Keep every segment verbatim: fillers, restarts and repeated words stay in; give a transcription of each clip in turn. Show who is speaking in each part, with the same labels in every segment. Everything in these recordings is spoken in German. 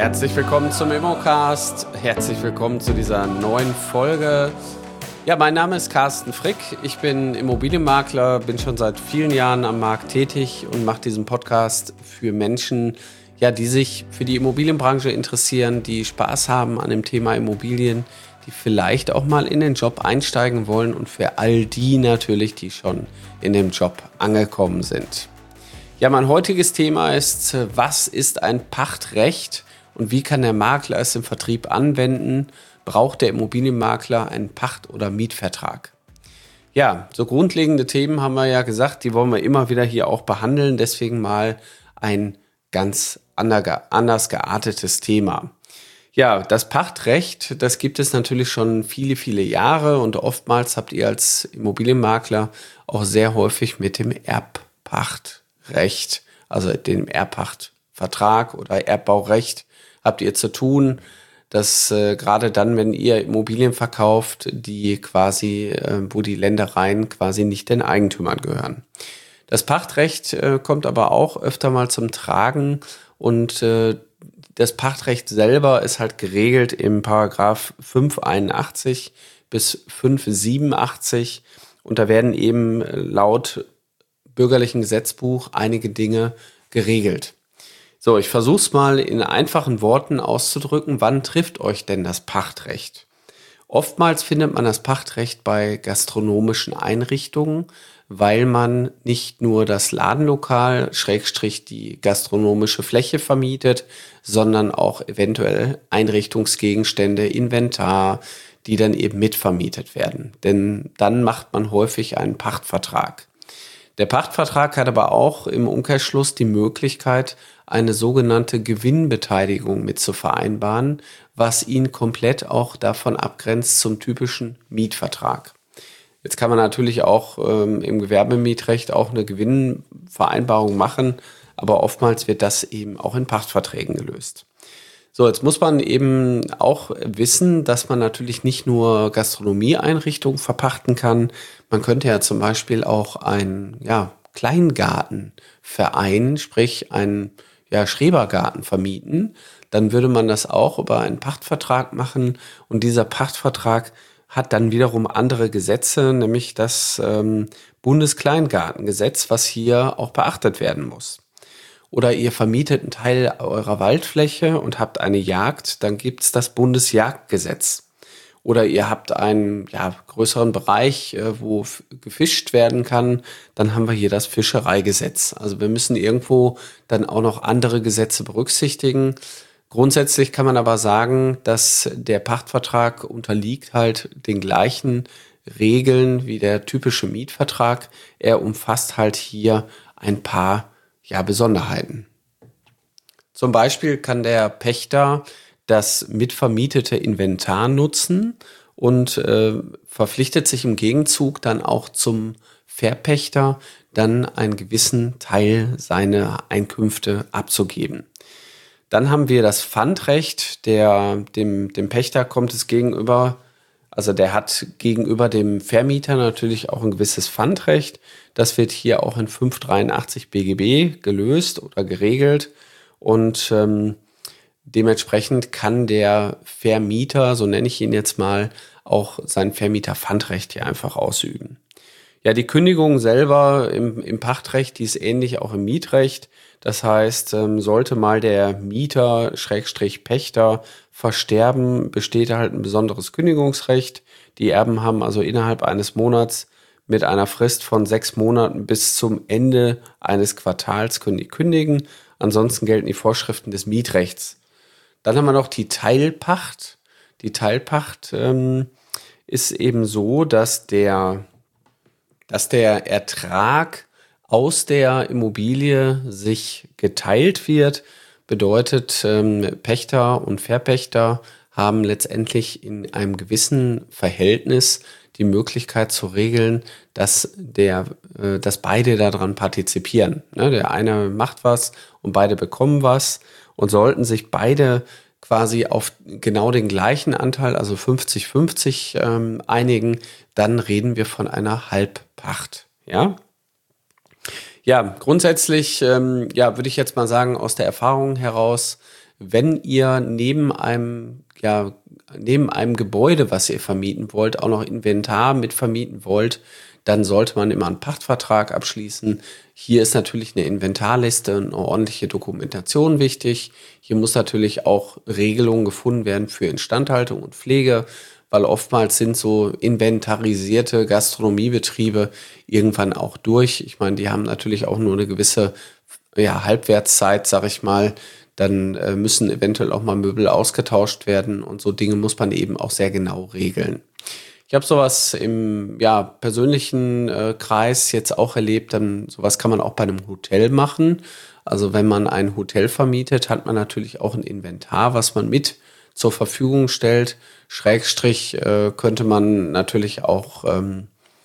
Speaker 1: Herzlich willkommen zum Immocast. Herzlich willkommen zu dieser neuen Folge. Ja, mein Name ist Carsten Frick. Ich bin Immobilienmakler, bin schon seit vielen Jahren am Markt tätig und mache diesen Podcast für Menschen, ja, die sich für die Immobilienbranche interessieren, die Spaß haben an dem Thema Immobilien, die vielleicht auch mal in den Job einsteigen wollen und für all die natürlich, die schon in dem Job angekommen sind. Ja, mein heutiges Thema ist, was ist ein Pachtrecht und wie kann der Makler es im Vertrieb anwenden? Braucht der Immobilienmakler einen Pacht- oder Mietvertrag? Ja, so grundlegende Themen haben wir ja gesagt, die wollen wir immer wieder hier auch behandeln. Deswegen mal ein ganz anders geartetes Thema. Ja, das Pachtrecht, das gibt es natürlich schon viele, viele Jahre und oftmals habt ihr als Immobilienmakler auch sehr häufig mit dem Erbpachtrecht, also dem Erbpachtvertrag oder Erbbaurecht habt ihr zu tun, dass äh, gerade dann, wenn ihr Immobilien verkauft, die quasi, äh, wo die Ländereien quasi nicht den Eigentümern gehören. Das Pachtrecht äh, kommt aber auch öfter mal zum Tragen und äh, das Pachtrecht selber ist halt geregelt im Paragraph fünf einundachtzig bis fünf siebenundachtzig und da werden eben laut bürgerlichen Gesetzbuch einige Dinge geregelt. So, ich versuche es mal in einfachen Worten auszudrücken. Wann trifft euch denn das Pachtrecht? Oftmals findet man das Pachtrecht bei gastronomischen Einrichtungen, weil man nicht nur das Ladenlokal, Schrägstrich die gastronomische Fläche vermietet, sondern auch eventuell Einrichtungsgegenstände, Inventar, die dann eben mitvermietet werden. Denn dann macht man häufig einen Pachtvertrag. Der Pachtvertrag hat aber auch im Umkehrschluss die Möglichkeit, eine sogenannte Gewinnbeteiligung mit zu vereinbaren, was ihn komplett auch davon abgrenzt zum typischen Mietvertrag. Jetzt kann man natürlich auch ähm, im Gewerbemietrecht auch eine Gewinnvereinbarung machen, aber oftmals wird das eben auch in Pachtverträgen gelöst. So, jetzt muss man eben auch wissen, dass man natürlich nicht nur Gastronomieeinrichtungen verpachten kann. Man könnte ja zum Beispiel auch einen ja, Kleingartenverein, sprich einen ja, Schrebergarten vermieten. Dann würde man das auch über einen Pachtvertrag machen und dieser Pachtvertrag hat dann wiederum andere Gesetze, nämlich das ähm, Bundeskleingartengesetz, was hier auch beachtet werden muss. Oder ihr vermietet einen Teil eurer Waldfläche und habt eine Jagd, dann gibt es das Bundesjagdgesetz. Oder ihr habt einen ja, größeren Bereich, äh, wo f- gefischt werden kann, dann haben wir hier das Fischereigesetz. Also wir müssen irgendwo dann auch noch andere Gesetze berücksichtigen. Grundsätzlich kann man aber sagen, dass der Pachtvertrag unterliegt halt den gleichen Regeln wie der typische Mietvertrag. Er umfasst halt hier ein paar ja, Besonderheiten. Zum Beispiel kann der Pächter das mitvermietete Inventar nutzen und äh, verpflichtet sich im Gegenzug dann auch zum Verpächter, dann einen gewissen Teil seiner Einkünfte abzugeben. Dann haben wir das Pfandrecht, der, dem, dem Pächter kommt es gegenüber, also der hat gegenüber dem Vermieter natürlich auch ein gewisses Pfandrecht. Das wird hier auch in fünf dreiundachtzig B G B gelöst oder geregelt und ähm, dementsprechend kann der Vermieter, so nenne ich ihn jetzt mal, auch sein Vermieterpfandrecht hier einfach ausüben. Ja, die Kündigung selber im, im Pachtrecht, die ist ähnlich auch im Mietrecht. Das heißt, ähm, sollte mal der Mieter, Schrägstrich Pächter, versterben, besteht halt ein besonderes Kündigungsrecht. Die Erben haben also innerhalb eines Monats mit einer Frist von sechs Monaten bis zum Ende eines Quartals können die kündigen. Ansonsten gelten die Vorschriften des Mietrechts. Dann haben wir noch die Teilpacht. Die Teilpacht ähm, ist eben so, dass der, dass der Ertrag aus der Immobilie sich geteilt wird. Bedeutet, ähm, Pächter und Verpächter haben letztendlich in einem gewissen Verhältnis die Möglichkeit zu regeln, dass der, äh, dass beide daran partizipieren. Ne? Der eine macht was und beide bekommen was. Und sollten sich beide quasi auf genau den gleichen Anteil, also fünfzig fünfzig, ähm, einigen, dann reden wir von einer Halbpacht. Ja, ja grundsätzlich ähm, ja, würde ich jetzt mal sagen, aus der Erfahrung heraus wenn ihr neben einem, ja, neben einem Gebäude, was ihr vermieten wollt, auch noch Inventar mit vermieten wollt, dann sollte man immer einen Pachtvertrag abschließen. Hier ist natürlich eine Inventarliste und eine ordentliche Dokumentation wichtig. Hier muss natürlich auch Regelungen gefunden werden für Instandhaltung und Pflege, weil oftmals sind so inventarisierte Gastronomiebetriebe irgendwann auch durch. Ich meine, die haben natürlich auch nur eine gewisse, ja, Halbwertszeit, sag ich mal. Dann äh, müssen eventuell auch mal Möbel ausgetauscht werden und so Dinge muss man eben auch sehr genau regeln. Ich habe sowas im, ja, persönlichen äh, Kreis jetzt auch erlebt, dann sowas kann man auch bei einem Hotel machen. Also wenn man ein Hotel vermietet, hat man natürlich auch ein Inventar, was man mit zur Verfügung stellt. Schrägstrich äh, könnte man natürlich auch ähm,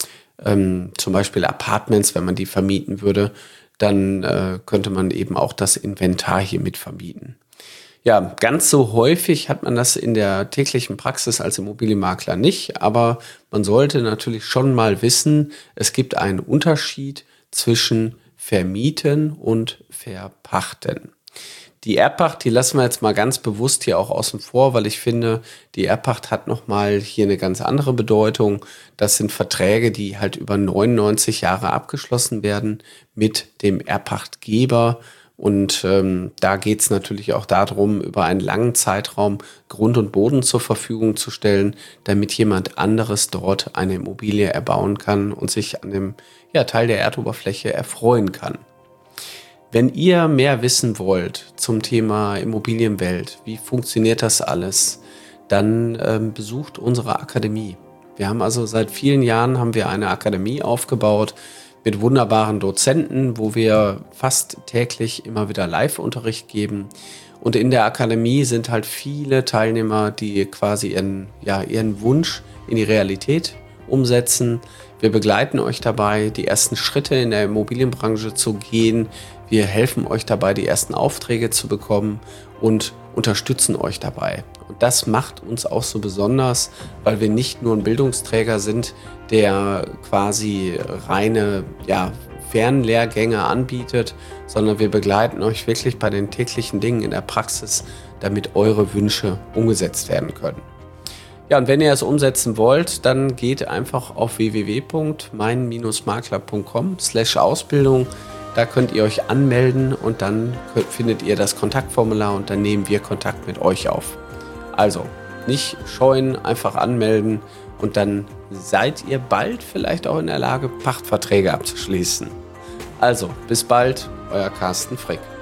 Speaker 1: ähm, zum Beispiel Apartments, wenn man die vermieten würde, dann äh, könnte man eben auch das Inventar hier mit vermieten. Ja, ganz so häufig hat man das in der täglichen Praxis als Immobilienmakler nicht, aber man sollte natürlich schon mal wissen, es gibt einen Unterschied zwischen vermieten und verpachten. Die Erbpacht, die lassen wir jetzt mal ganz bewusst hier auch außen vor, weil ich finde, die Erbpacht hat nochmal hier eine ganz andere Bedeutung. Das sind Verträge, die halt über neunundneunzig Jahre abgeschlossen werden mit dem Erbpachtgeber. Und ähm, da geht es natürlich auch darum, über einen langen Zeitraum Grund und Boden zur Verfügung zu stellen, damit jemand anderes dort eine Immobilie erbauen kann und sich an dem, ja, Teil der Erdoberfläche erfreuen kann. Wenn ihr mehr wissen wollt zum Thema Immobilienwelt, wie funktioniert das alles, dann ähm, besucht unsere Akademie. Wir haben also seit vielen Jahren haben wir eine Akademie aufgebaut, mit wunderbaren Dozenten, wo wir fast täglich immer wieder Live-Unterricht geben. Und in der Akademie sind halt viele Teilnehmer, die quasi ihren, ja, ihren Wunsch in die Realität umsetzen. Wir begleiten euch dabei, die ersten Schritte in der Immobilienbranche zu gehen. Wir helfen euch dabei, die ersten Aufträge zu bekommen und unterstützen euch dabei. Und das macht uns auch so besonders, weil wir nicht nur ein Bildungsträger sind, der quasi reine, ja, Fernlehrgänge anbietet, sondern wir begleiten euch wirklich bei den täglichen Dingen in der Praxis, damit eure Wünsche umgesetzt werden können. Ja, und wenn ihr es umsetzen wollt, dann geht einfach auf w w w punkt mein makler punkt com slash Ausbildung. Da könnt ihr euch anmelden und dann könnt, findet ihr das Kontaktformular und dann nehmen wir Kontakt mit euch auf. Also, nicht scheuen, einfach anmelden und dann seid ihr bald vielleicht auch in der Lage, Pachtverträge abzuschließen. Also, bis bald, euer Carsten Frick.